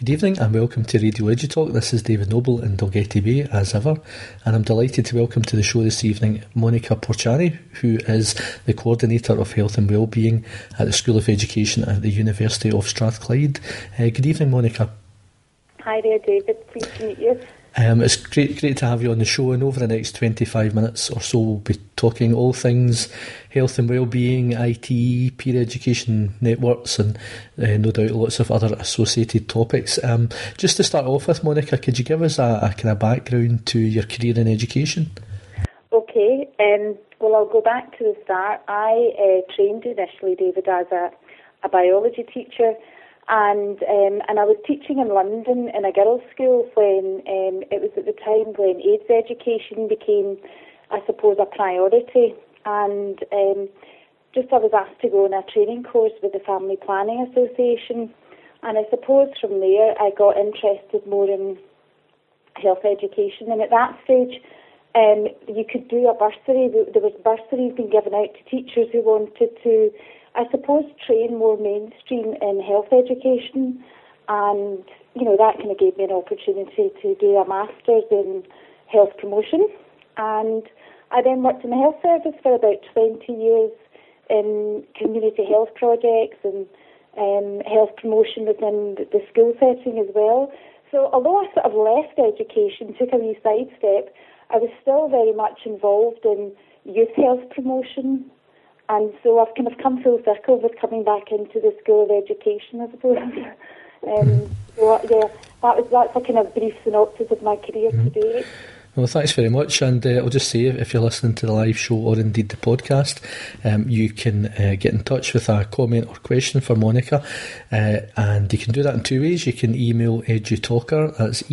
Good evening and welcome to Radio EduTalk. This is David Noble in Dalgety Bay, as ever, and I'm delighted to welcome to the show this evening Monica Porciani, who is the Coordinator of Health and Wellbeing at the School of Education at the University of Strathclyde. Good evening, Monica. Hi there, David. Pleased to meet you. It's great to have you on the show, and over the next 25 minutes or so we'll be talking all things health and wellbeing, IT, peer education networks, and no doubt lots of other associated topics. Just to start off with, Monica, could you give us a kind of background to your career in education? Okay, well, I'll go back to the start. I trained initially, David, as a biology teacher. And I was teaching in London in a girls' school when it was at the time when AIDS education became, I suppose, a priority. And I was asked to go on a training course with the Family Planning Association. And I suppose from there I got interested more in health education. And at that stage, you could do a bursary. There was bursaries being given out to teachers who wanted to, I suppose, train more mainstream in health education, and that kind of gave me an opportunity to do a master's in health promotion. And I then worked in the health service for about 20 years in community health projects and health promotion within the school setting as well. So although I sort of left education, took a wee sidestep, I was still very much involved in youth health promotion. And so I've kind of come full circle with coming back into the School of Education, I suppose. That's a kind of brief synopsis of my career today. Well, thanks very much. And I'll just say, if you're listening to the live show or indeed the podcast, you can get in touch with a comment or question for Monica. And you can do that in two ways. You can email edutalker, that's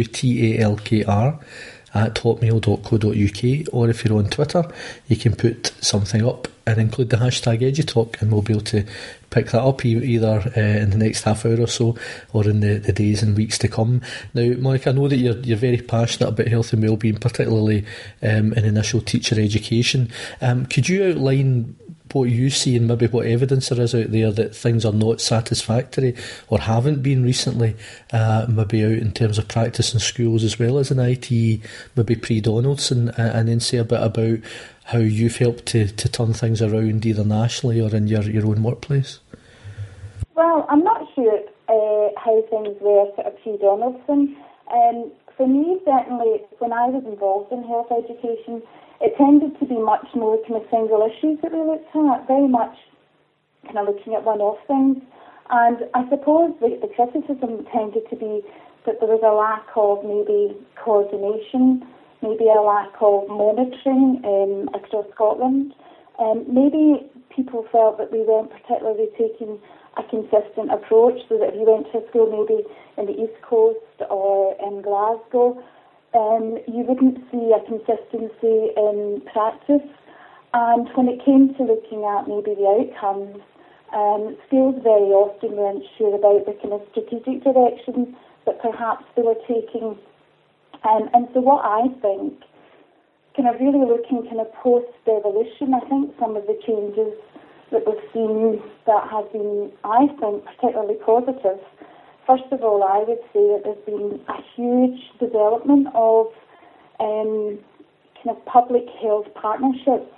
EDUTALKR, at hotmail.co.uk, or if you're on Twitter, you can put something up and include the hashtag EduTalk, and we'll be able to pick that up either in the next half hour or so, or in the days and weeks to come. Now, Monica, I know that you're very passionate about health and wellbeing, particularly in initial teacher education. Could you outline what you see and maybe what evidence there is out there that things are not satisfactory or haven't been recently, maybe out in terms of practice in schools as well as in IT, maybe pre-Donaldson, and then say a bit about how you've helped to turn things around either nationally or in your own workplace? Well, I'm not sure how things were sort of pre-Donaldson. For me, certainly, when I was involved in health education, it tended to be much more kind of single issues that we looked at, very much kind of looking at one-off things. And I suppose the criticism tended to be that there was a lack of maybe coordination, maybe a lack of monitoring across Scotland. Maybe people felt that we weren't particularly taking a consistent approach, so that if you went to a school maybe in the East Coast or in Glasgow, you wouldn't see a consistency in practice. And when it came to looking at maybe the outcomes, schools very often weren't sure about the kind of strategic direction that perhaps they were taking. And so what I think, kind of really looking kind of post-devolution, I think some of the changes that we've seen that have been, I think, particularly positive. First of all, I would say that there's been a huge development of kind of public health partnerships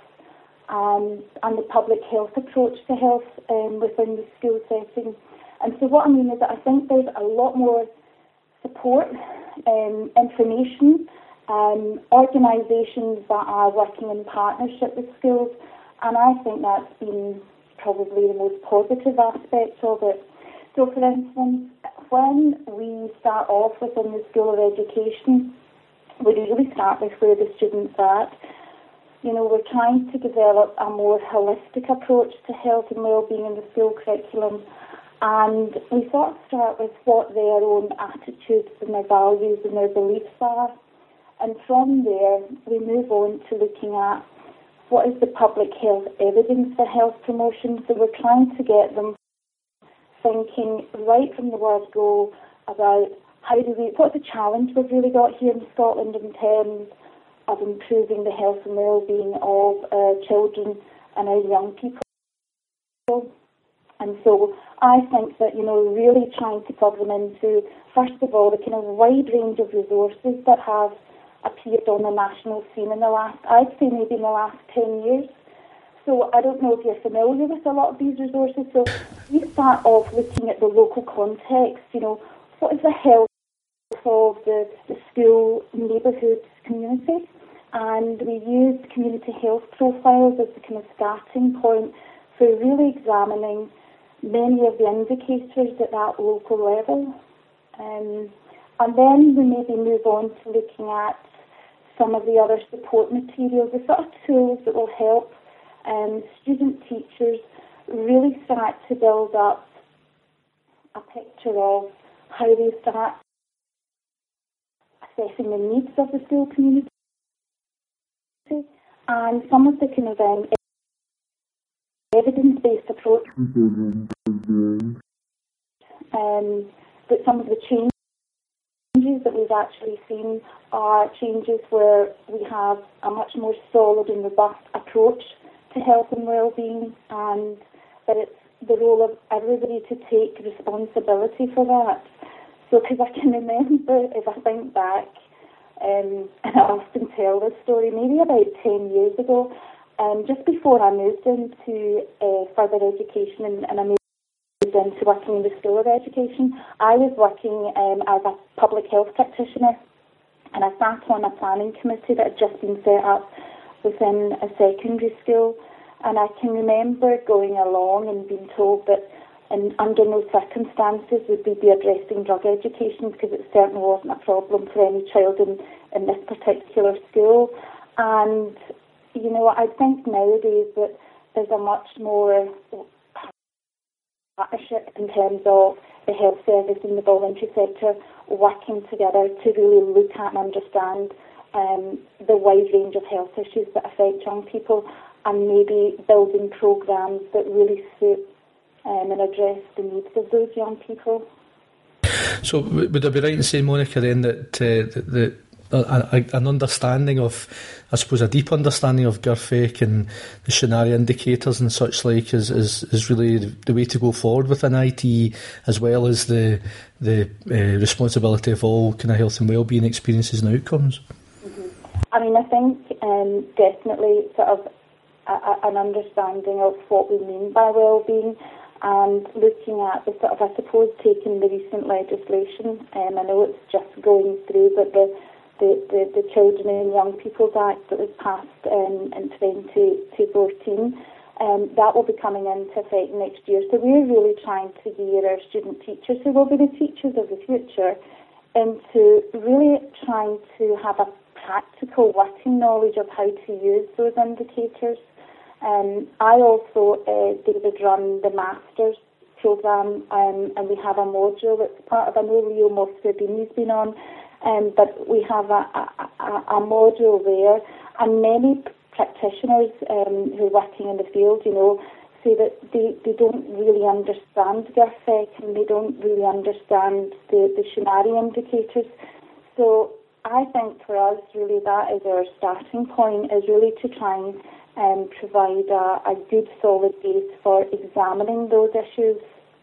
and the public health approach to health within the school setting. And so what I mean is that I think there's a lot more support, information, organisations that are working in partnership with schools, and I think that's been probably the most positive aspect of it. So, for instance, when we start off within the School of Education, we usually start with where the students are at. We're trying to develop a more holistic approach to health and wellbeing in the school curriculum, and we sort of start with what their own attitudes and their values and their beliefs are, and from there we move on to looking at what is the public health evidence for health promotion. So we're trying to get them thinking right from the word go about what's the challenge we've really got here in Scotland in terms of improving the health and well-being of children and our young people. And so I think that, really trying to plug them into, first of all, the kind of wide range of resources that have appeared on the national scene in the last, I'd say maybe in the last 10 years. So I don't know if you're familiar with a lot of these resources. So we start off looking at the local context, what is the health of the school, neighbourhood, community. And we use community health profiles as the kind of starting point for really examining many of the indicators at that local level. And then we maybe move on to looking at some of the other support materials, the sort of tools that will help student teachers really start to build up a picture of how they start assessing the needs of the school community, and some of the kind of evidence-based approach that some of the changes that we've actually seen are changes where we have a much more solid and robust approach to health and well-being, and that it's the role of everybody to take responsibility for that. So, because I can remember, if I think back, and I often tell this story, maybe about 10 years ago, just before I moved into further education and I moved into working in the School of Education, I was working as a public health practitioner, and I sat on a planning committee that had just been set up within a secondary school, and I can remember going along and being told that under no circumstances would we be addressing drug education, because it certainly wasn't a problem for any child in this particular school. And, I think nowadays that there's a much more partnership in terms of the health service and the voluntary sector working together to really look at and understand the wide range of health issues that affect young people, and maybe building programs that really suit and address the needs of those young people. So would I be right in saying, Monica, then, that an understanding of, I suppose, a deep understanding of GIRFEC and the Shannara indicators and such like is really the way to go forward with an IT, as well as the responsibility of all kind of health and wellbeing experiences and outcomes? Mm-hmm. I mean, I think definitely sort of an understanding of what we mean by wellbeing, and looking at the sort of, I suppose, taking the recent legislation, I know it's just going through, but the Children and Young People's Act that was passed in 2014, that will be coming into effect next year. So we're really trying to gear our student teachers, who will be the teachers of the future, into really trying to have a practical working knowledge of how to use those indicators. I also, David, run the Masters programme, and we have a module that's part of, I know Leo Moscardini's been on, but we have a module there, and many practitioners who are working in the field, say that they don't really understand GIRFEC, and they don't really understand the Shannara indicators. So I think for us, really, that is our starting point, is really to try and provide a good solid base for examining those issues.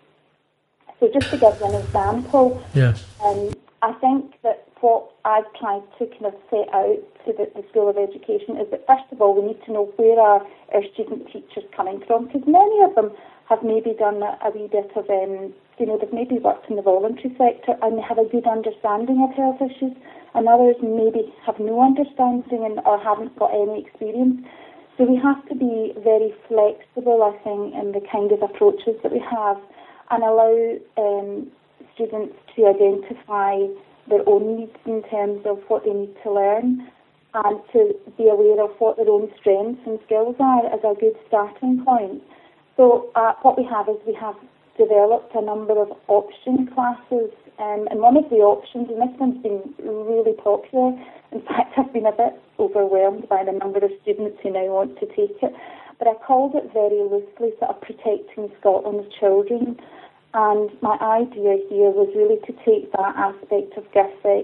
So just to give you an example, I think that what I've tried to kind of set out to the School of Education is that, first of all, we need to know where are our student teachers coming from, because many of them have maybe done a wee bit of, they've maybe worked in the voluntary sector and they have a good understanding of health issues, and others maybe have no understanding or haven't got any experience. So we have to be very flexible, I think, in the kind of approaches that we have, and allow students to identify their own needs in terms of what they need to learn, and to be aware of what their own strengths and skills are as a good starting point. So what we have is we have developed a number of option classes, and one of the options, and this one's been really popular, in fact I've been a bit overwhelmed by the number of students who now want to take it, but I called it very loosely sort of Protecting Scotland's Children. And my idea here was really to take that aspect of GIRFEC,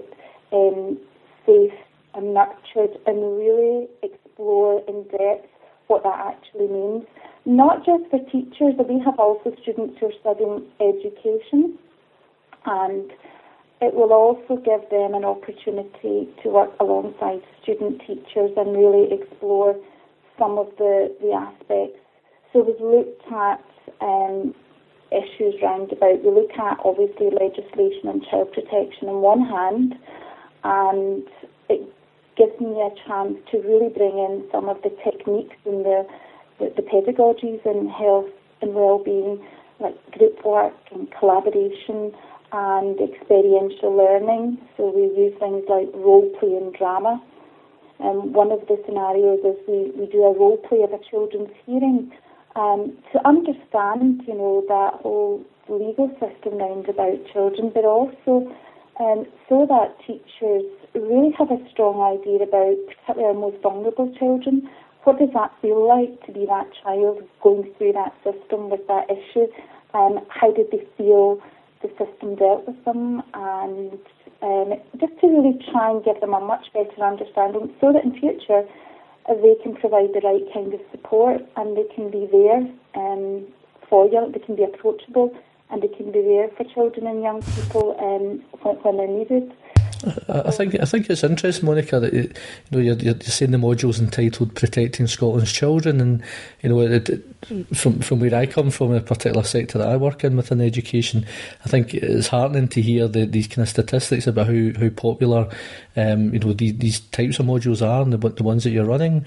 safe and nurtured, and really explore in depth what that actually means. not just for teachers, but we have also students who are studying education, and it will also give them an opportunity to work alongside student teachers and really explore some of the aspects. So we've looked at issues round about. We look at, obviously, legislation and child protection on one hand, and it gives me a chance to really bring in some of the techniques and the pedagogies in health and well-being, like group work and collaboration and experiential learning. So we use things like role play and drama. And one of the scenarios is we do a role play of a children's hearing to understand, that whole legal system round about children, but also so that teachers really have a strong idea about particularly our most vulnerable children. What does that feel like to be that child going through that system with that issue? How did they feel the system dealt with them? And just to really try and give them a much better understanding so that in future they can provide the right kind of support and they can be there for you. They can be approachable and they can be there for children and young people when they're needed. I think it's interesting, Monica, that you're saying the module's entitled "Protecting Scotland's Children," and from where I come from, in a particular sector that I work in within education, I think it's heartening to hear these kind of statistics about how popular these types of modules are and the ones that you're running.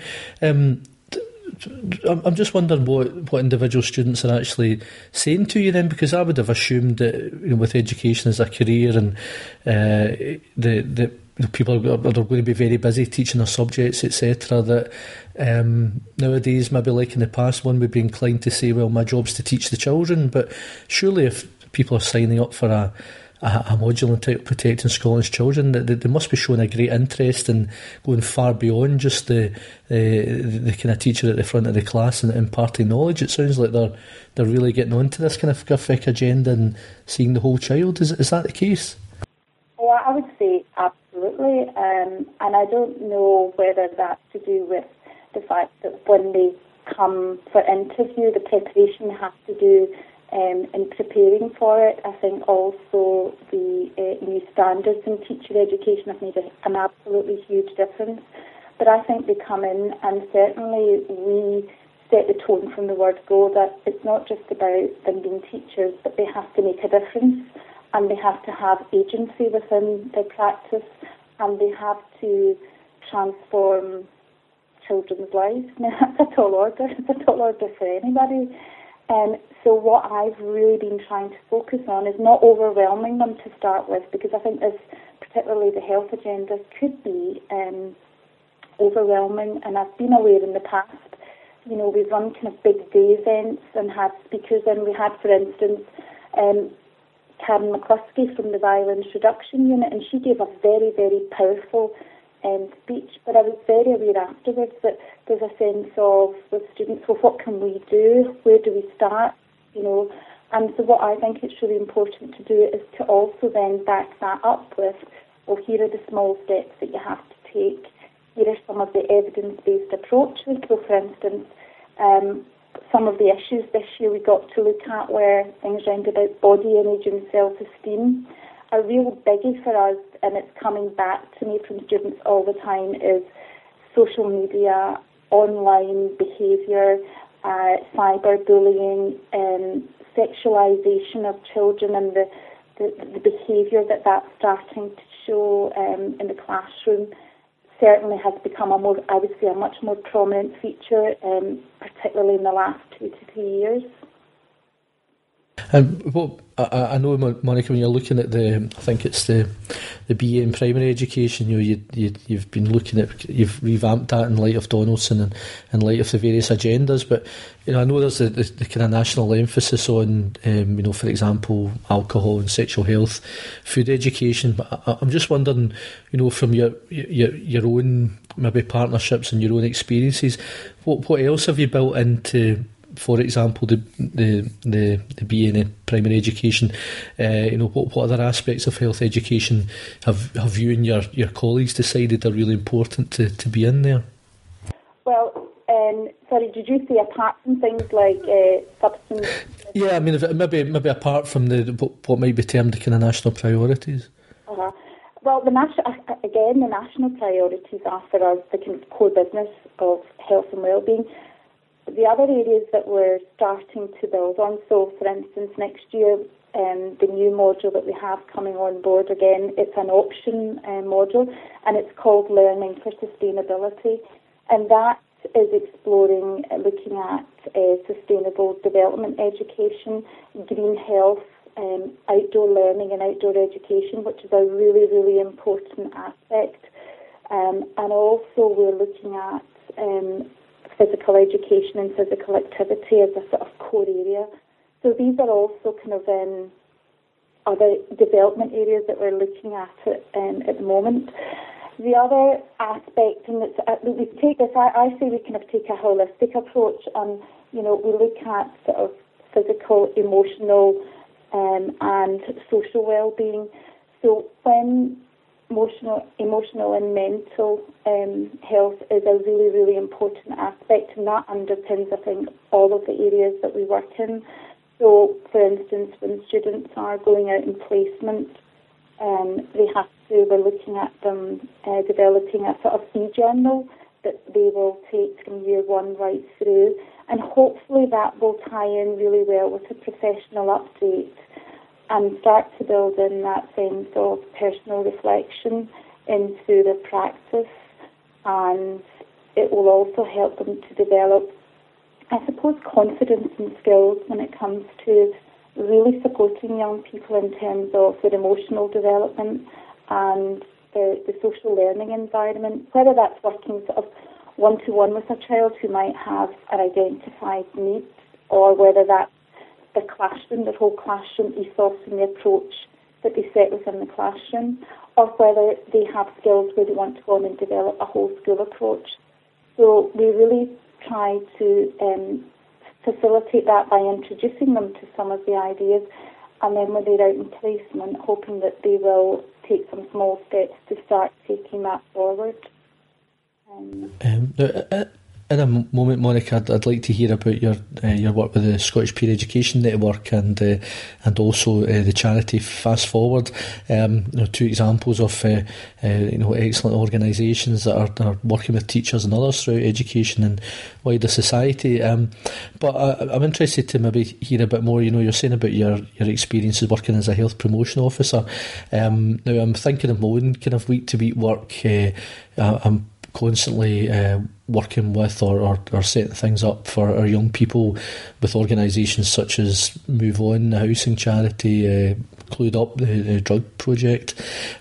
I'm just wondering what individual students are actually saying to you then, because I would have assumed that with education as a career and the people are going to be very busy teaching their subjects, etc., that nowadays, maybe like in the past, one would be inclined to say, well, my job's to teach the children, but surely if people are signing up for a module entitled "Protecting Scotland's Children," they must be showing a great interest in going far beyond just the kind of teacher at the front of the class and imparting knowledge. It sounds like they're really getting onto this kind of GIFIC agenda and seeing the whole child. Is that the case? Well, I would say absolutely, and I don't know whether that's to do with the fact that when they come for interview, the preparation has to do in preparing for it. I think also the new standards in teacher education have made an absolutely huge difference. But I think they come in, and certainly we set the tone from the word go that it's not just about them being teachers, but they have to make a difference, and they have to have agency within their practice, and they have to transform children's lives. Now, that's a tall order. It's a tall order for anybody. So what I've really been trying to focus on is not overwhelming them to start with, because I think this, particularly the health agenda, could be overwhelming. And I've been aware in the past, we've run kind of big day events and had speakers, and we had, for instance, Karen McCluskey from the Violence Reduction Unit, and she gave a very, very powerful speech, but I was very aware afterwards that there's a sense of, with students, well, what can we do? Where do we start? And so what I think it's really important to do is to also then back that up with, well, here are the small steps that you have to take. Here are some of the evidence-based approaches. So, for instance, some of the issues this year we got to look at were things around about body image and self-esteem. A real biggie for us, and it's coming back to me from students all the time, is social media, online behaviour, cyberbullying, sexualisation of children, and the behaviour that's starting to show in the classroom certainly has become a much more prominent feature, particularly in the last 2 to 3 years. I know, Monica, when you're looking at I think it's the BA in primary education, you've been looking at, you've revamped that in light of Donaldson and in light of the various agendas, but I know there's the kind of national emphasis on, for example, alcohol and sexual health, food education, but I'm just wondering, from your own maybe partnerships and your own experiences, what else have you built into, for example, the BA in primary education? What other aspects of health education have you and your colleagues decided are really important to be in there? Well, sorry, did you say apart from things like substance? Yeah, I mean, maybe apart from what might be termed the kind of national priorities. Uh-huh. Well, the national priorities are for us the kind of core business of health and wellbeing. The other areas that we're starting to build on, so for instance, next year, the new module that we have coming on board, again, it's an option module, and it's called Learning for Sustainability, and that is exploring, looking at sustainable development education, green health, outdoor learning and outdoor education, which is a really, really important aspect. And also we're looking at physical education and physical activity as a sort of core area. So these are also kind of other development areas that we're looking at the moment. The other aspect, and we take this, I say we kind of take a holistic approach, and we look at sort of physical, emotional, and social well-being. So when emotional and mental health is a really, really important aspect, and that underpins, I think, all of the areas that we work in. So, for instance, when students are going out in placement, we're looking at them developing a sort of e-journal that they will take from year one right through, and hopefully that will tie in really well with a professional update and start to build in that sense of personal reflection into the practice, and it will also help them to develop, I suppose, confidence and skills when it comes to really supporting young people in terms of their emotional development and the social learning environment, whether that's working sort of one-to-one with a child who might have an identified need, or whether that's the classroom, the whole classroom ethos and the approach that they set within the classroom, or whether they have skills where they want to go on and develop a whole school approach. So we really try to facilitate that by introducing them to some of the ideas, and then when they're out in placement, hoping that they will take some small steps to start taking that forward. In a moment, Monica, I'd like to hear about your work with the Scottish Peer Education Network and also the charity Fast Forward. Two examples of excellent organisations that are working with teachers and others throughout education and wider society. But I'm interested to maybe hear a bit more. You're saying about your experiences working as a health promotion officer. Now, I'm thinking of my own kind of week-to-week work. I'm constantly working with or setting things up for our young people with organisations such as Move On, the housing charity, Clued Up, the drug project,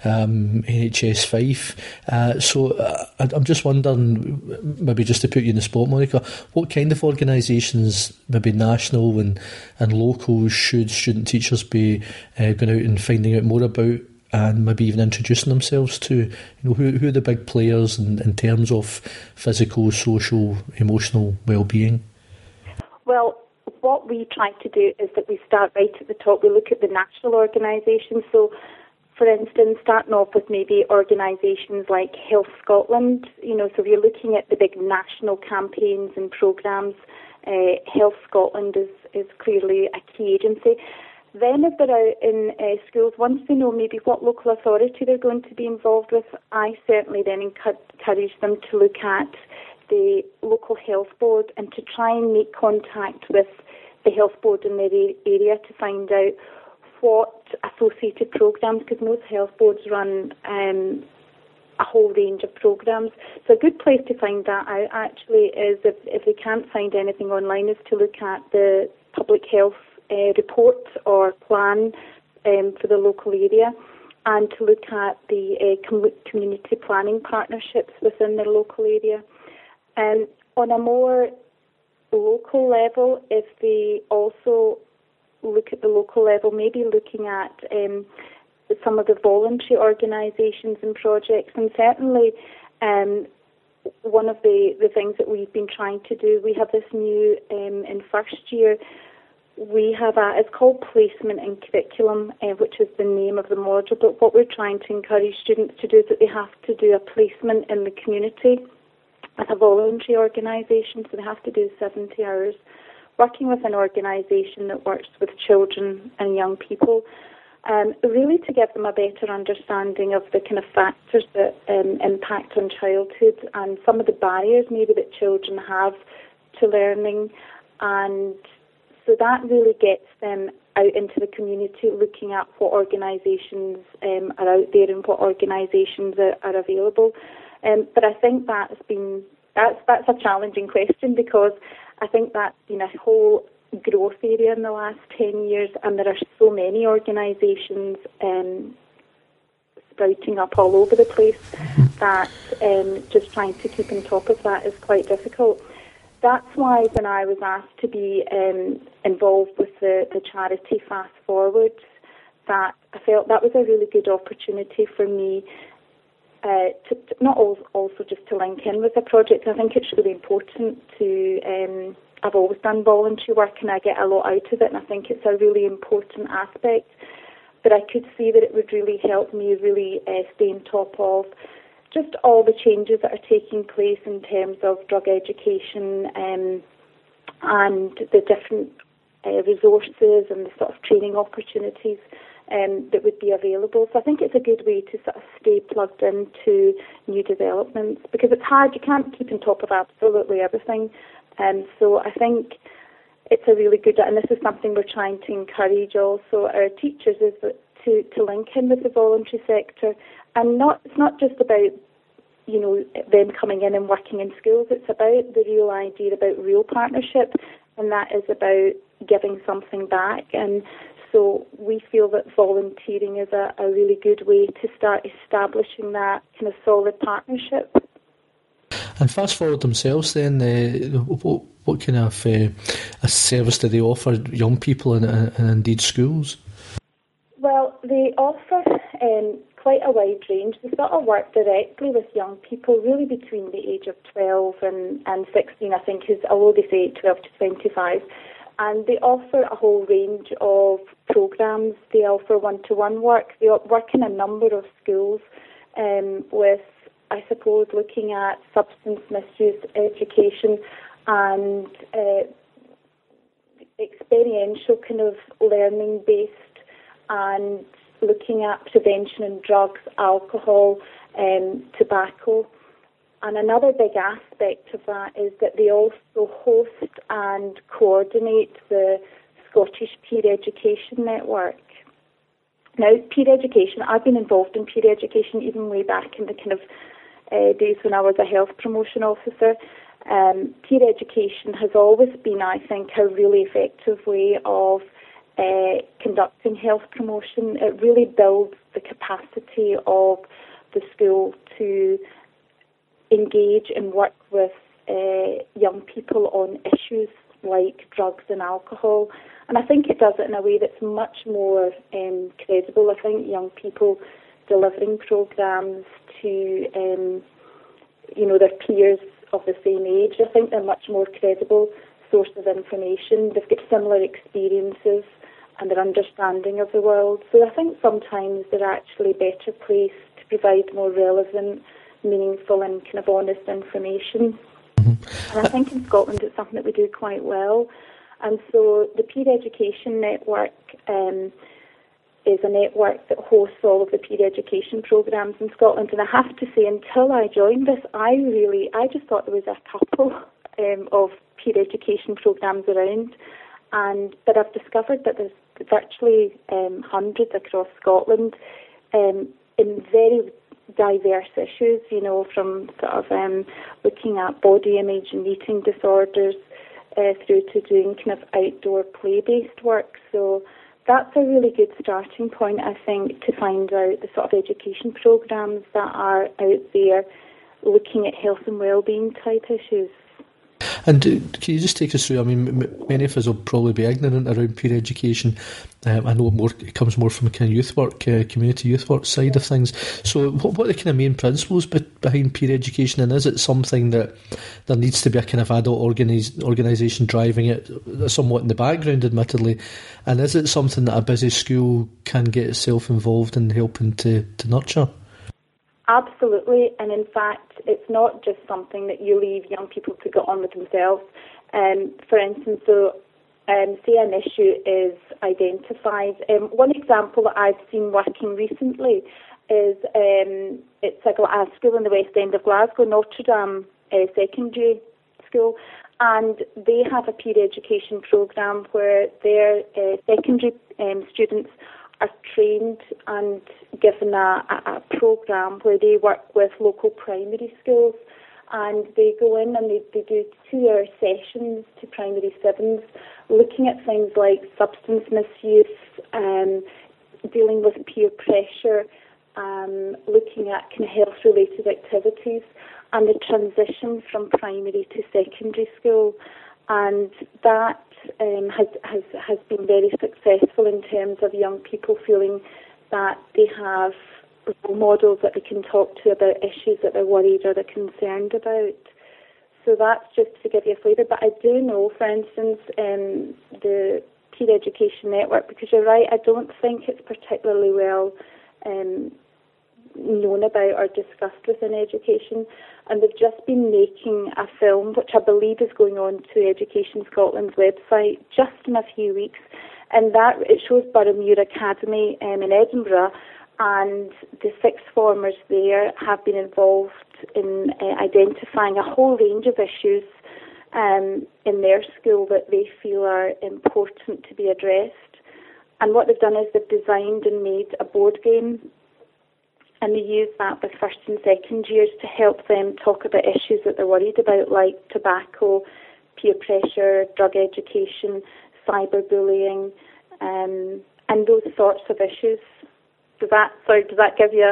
NHS Fife. So I'm just wondering, maybe just to put you in the spot, Monica, what kind of organisations, maybe national and local, should student teachers be going out and finding out more about, and maybe even introducing themselves to? Who are the big players in terms of physical, social, emotional well-being? Well, what we try to do is that we start right at the top. We look at the national organisations. So, for instance, starting off with maybe organisations like Health Scotland. So if you're looking at the big national campaigns and programmes, Health Scotland is clearly a key agency. Then if they're out in schools, once they know maybe what local authority they're going to be involved with, I certainly then encourage them to look at the local health board and to try and make contact with the health board in their area to find out what associated programmes, because most health boards run a whole range of programmes. So a good place to find that out actually is, if they can't find anything online, is to look at the public health report or plan for the local area, and to look at the community planning partnerships within their local area. On a more local level, if they also look at the local level, maybe looking at some of the voluntary organisations and projects, and certainly one of the things that we've been trying to do, we have this new in first year, we have it's called Placement and Curriculum, which is the name of the module. But what we're trying to encourage students to do is that they have to do a placement in the community. with a voluntary organisation, so they have to do 70 hours, working with an organisation that works with children and young people, really to give them a better understanding of the kind of factors that impact on childhood and some of the barriers maybe that children have to learning. And so that really gets them out into the community, looking at what organisations are out there and what organisations are available. But I think that's a challenging question, because I think that's been a whole growth area in the last 10 years, and there are so many organisations sprouting up all over the place that just trying to keep on top of that is quite difficult. That's why when I was asked to be involved with the charity Fast Forward, that I felt that was a really good opportunity for me to not also just to link in with the project. I think it's really important to, I've always done voluntary work and I get a lot out of it, and I think it's a really important aspect. But I could see that it would really help me really stay on top of just all the changes that are taking place in terms of drug education and the different resources and the sort of training opportunities that would be available. So I think it's a good way to sort of stay plugged into new developments, because it's hard, you can't keep on top of absolutely everything. So I think it's a really good, and this is something we're trying to encourage also our teachers, is that to link in with the voluntary sector. And it's not just about, them coming in and working in schools. It's about the real idea about real partnership, and that is about giving something back. And so we feel that volunteering is a really good way to start establishing that kind of solid partnership. And Fast Forward themselves then, what kind of a service do they offer young people and indeed schools? Well, they offer quite a wide range. They sort of work directly with young people, really between the age of 12 and 16, I think, although they say 12 to 25. And they offer a whole range of programs. They offer one-to-one work. They work in a number of schools with, I suppose, looking at substance misuse education and experiential kind of learning-based, and looking at prevention in drugs, alcohol, tobacco. And another big aspect of that is that they also host and coordinate the Scottish Peer Education Network. Now, peer education, I've been involved in peer education even way back in the kind of days when I was a health promotion officer. Peer education has always been, I think, a really effective way of conducting health promotion. It really builds the capacity of the school to engage and work with young people on issues like drugs and alcohol. And I think it does it in a way that's much more credible. I think young people delivering programs to, their peers of the same age, I think they're much more credible source of information. They've got similar experiences and their understanding of the world. So I think sometimes they're actually better placed to provide more relevant, meaningful and kind of honest information. Mm-hmm. And I think in Scotland it's something that we do quite well. And so the Peer Education Network is a network that hosts all of the peer education programs in Scotland. And I have to say, until I joined this, I just thought there was a couple of peer education programs around. But I've discovered that there's virtually hundreds across Scotland in very diverse issues, from sort of looking at body image and eating disorders through to doing kind of outdoor play-based work. So that's a really good starting point, I think, to find out the sort of education programs that are out there looking at health and well-being type issues. And can you just take us through, I mean, many of us will probably be ignorant around peer education. I know it comes more from a kind of youth work, community youth work side of things. So what are the kind of main principles behind peer education, and is it something that there needs to be a kind of adult organisation driving it somewhat in the background, admittedly, and is it something that a busy school can get itself involved in helping to nurture? Absolutely, and in fact, it's not just something that you leave young people to get on with themselves. For instance, say an issue is identified. One example that I've seen working recently is it's a school in the West End of Glasgow, Notre Dame Secondary School, and they have a peer education programme where their secondary students are trained and given a programme where they work with local primary schools, and they go in and they do 2-hour sessions to primary sevens, looking at things like substance misuse, dealing with peer pressure, looking at kind of health-related activities, and the transition from primary to secondary school. And that has been very successful in terms of young people feeling that they have role models that they can talk to about issues that they're worried or they're concerned about. So that's just to give you a flavour. But I do know, for instance, the Peer Education Network, because you're right, I don't think it's particularly well known about or discussed within education, and they've just been making a film which I believe is going on to Education Scotland's website just in a few weeks, and that it shows Boroughmuir Academy in Edinburgh, and the sixth formers there have been involved in identifying a whole range of issues in their school that they feel are important to be addressed. And what they've done is they've designed and made a board game, and they use that with first and second years to help them talk about issues that they're worried about, like tobacco, peer pressure, drug education, cyberbullying, and those sorts of issues. Does that give you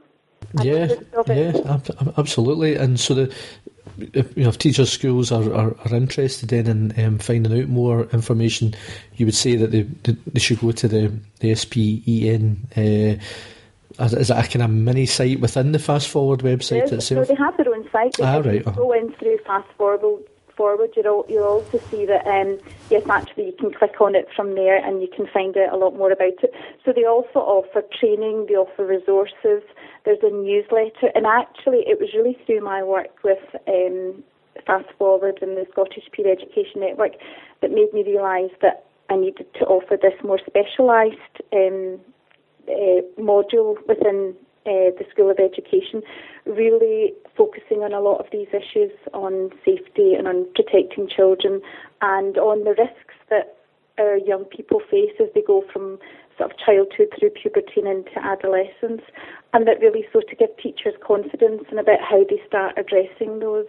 absolutely. And so if teachers' schools are interested in finding out more information, you would say that they should go to the SPEN. Is it a kind of mini site within the Fast Forward website itself? No, they have their own site. Go in through Fast Forward. You'll also see that yes, actually you can click on it from there and you can find out a lot more about it. So they also offer training, they offer resources. There's a newsletter, and actually it was really through my work with Fast Forward and the Scottish Peer Education Network that made me realise that I needed to offer this more specialised module within the School of Education, really focusing on a lot of these issues on safety and on protecting children and on the risks that our young people face as they go from sort of childhood through puberty and into adolescence, and that really so to give teachers confidence and about how they start addressing those.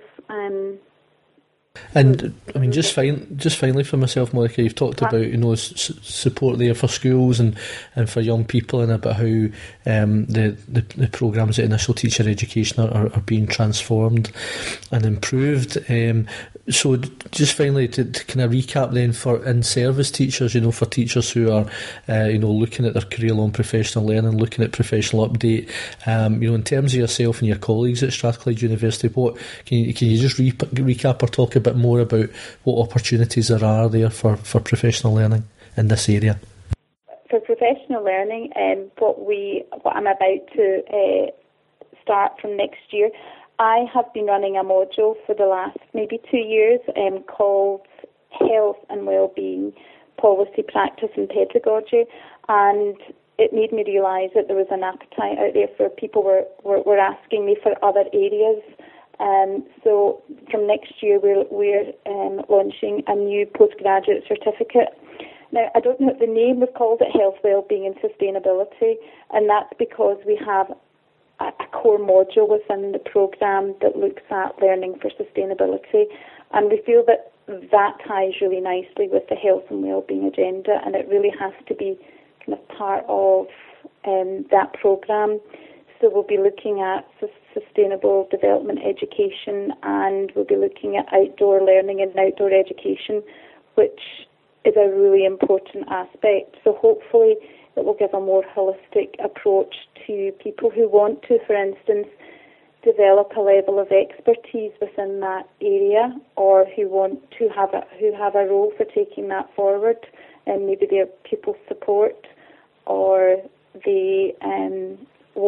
And I mean, just finally for myself, Monica, you've talked about support there for schools and for young people, and about how the programmes at Initial Teacher Education are being transformed and improved. So just finally to kind of recap then for in-service teachers, for teachers who are looking at their career-long professional learning, looking at professional update, in terms of yourself and your colleagues at Strathclyde University, what can you just recap or talk a bit more about what opportunities there are there for professional learning in this area? For professional learning, what I'm about to start from next year, I have been running a module for the last maybe 2 years called Health and Wellbeing Policy, Practice and Pedagogy, and it made me realise that there was an appetite out there for people were asking me for other areas. So from next year we're launching a new postgraduate certificate. Now, I don't know what the name, we've called it Health, Wellbeing and Sustainability, and that's because we have a core module within the programme that looks at learning for sustainability, and we feel that ties really nicely with the health and wellbeing agenda, and it really has to be kind of part of that programme. So we'll be looking at sustainable development education, and we'll be looking at outdoor learning and outdoor education, which is a really important aspect. So hopefully it will give a more holistic approach to people who want to, for instance, develop a level of expertise within that area, or who have a role for taking that forward, and maybe they're pupil support, or they want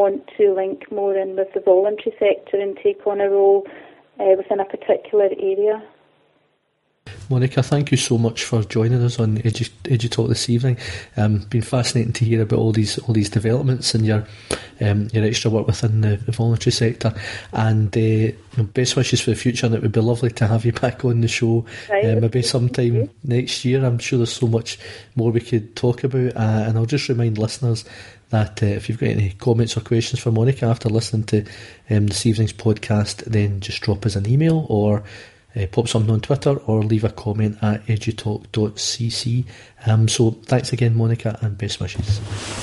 want to link more in with the voluntary sector and take on a role within a particular area. Monica, thank you so much for joining us on EduTalk this evening. Been fascinating to hear about all these developments and your extra work within the voluntary sector. And best wishes for the future. And it would be lovely to have you back on the show, maybe sometime next year. I'm sure there's so much more we could talk about. And I'll just remind listeners that if you've got any comments or questions for Monica after listening to this evening's podcast, then just drop us an email or pop something on Twitter or leave a comment at edutalk.cc. So thanks again, Monica, and best wishes.